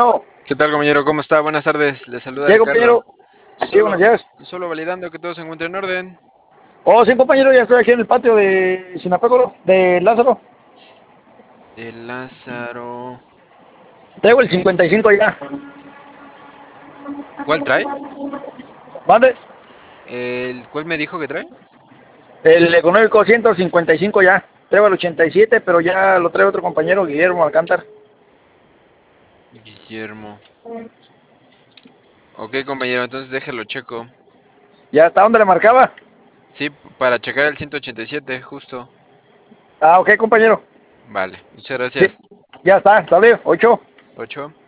Bueno, ¿Qué tal, compañero? ¿Cómo está? Buenas tardes. Le saluda ¿qué Ricardo. compañero? Sí, buenos Solo, días. solo validando que todo se encuentre en orden. Oh, sí, compañero, ya estoy aquí en el patio de Sinapecuaro, de Lázaro. De Lázaro. Traigo el 55 ya. ¿Cuál trae? ¿Vale? ¿Cuál me dijo que trae? El económico 155 ya. Traigo el 87, pero ya lo trae otro compañero, Guillermo Alcántar. Guillermo. Ok, compañero, entonces déjelo checo. ¿Ya hasta dónde le marcaba? Sí, para checar el 187, justo. Ah, ok, compañero. Vale, muchas Sí, gracias. ya está, sale, 8. 8.